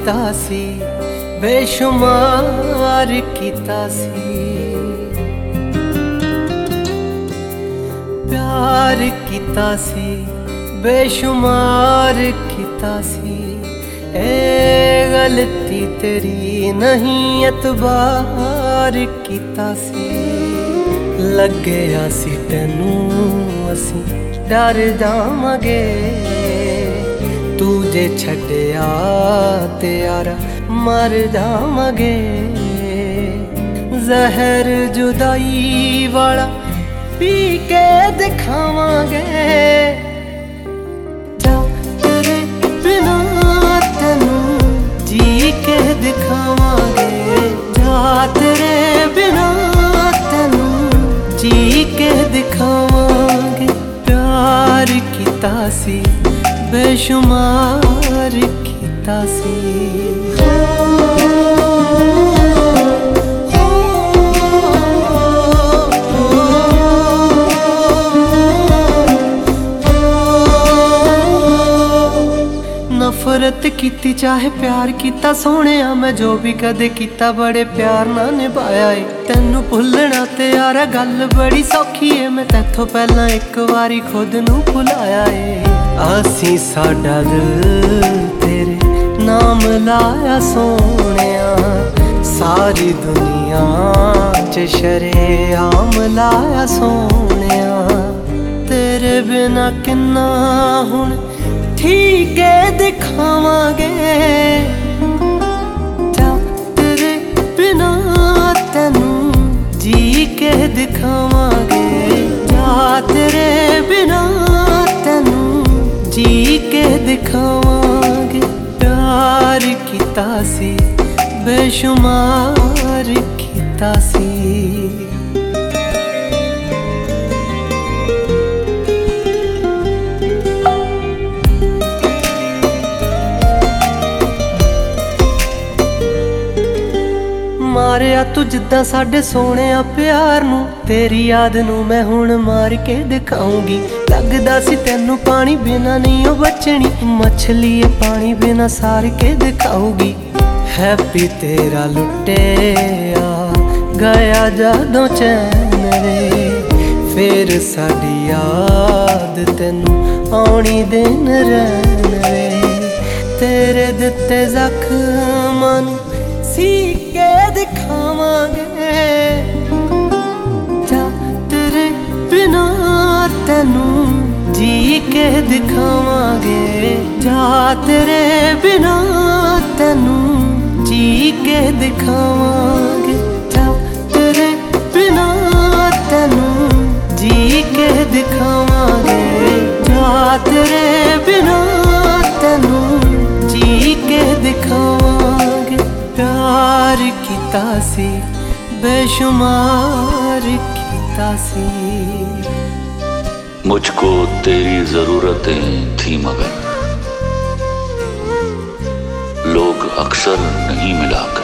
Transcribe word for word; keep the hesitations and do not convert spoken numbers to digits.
कीता सी, बेशुमार कीता सी। प्यार कीता सी, बेशुमार कीता सी। ए गलती तेरी नहीं, एतबार कीता सी। लग्या सी तैनू असी डर जावांगे, तू जे छड्डिया ते यारा मर जावांगे। जहर जुदाई वाला पी के दिखावांगे, जा तेरे बिना तैनू जी के दिखावांगे। जा तेरे बिना तैनू जी के दिखावांगे। प्यार कीता सी, बेशुमार कीता सी। नफरत कीती चाहे प्यार कीता सोहणिया, मैं जो भी कदे कीता बड़े प्यार नाल निभाया है। तैनू भुलना ते यारा गल बड़ी सौखी है, मैं तैथों पहला एक वारी खुद नू भुलाया है। आसी साडा दिल तेरे नाम लाया सोहणिया, सारी दुनिया च शरेआम लाया सोहणिया। तेरे बिना किन्ना हुण ठीक है दिखावांगे, जा तेरे बिना तैनू जी के दिखावांगे। जा तेरे बिना तैनू जी के दिखावांगे। प्यार कीता सी, बेशुमार कीता सी। मारिया तू जिद्दां साडे सोहणिया प्यार नू, तेरी याद नू मैं हुण मार के दिखाऊंगी। लगदा सी तैनू पानी बिना नहीं ओ बचनी, मछली ए पानी बिना सार के दिखाऊगी। हैप्पी तेरा लुटिया गया जदों चैन वे, फिर साडी याद तैनू आउणी दिन रैन वे। तेरे दिते जख्मां नू सी के दिखावांगे, जा तेरे बिना तैनू जी के दिखावांगे। जा तेरे बिना तैनू जी के दिखावांगे। जा तेरे बिना तैनू जी के दिखावांगे। जा तेरे बिना तैनू जी के दिखावांगे। प्यार कीता सी, बेशुमार कीता सी। मुझको तेरी जरूरतें थी मगर लोग अक्सर नहीं मिला।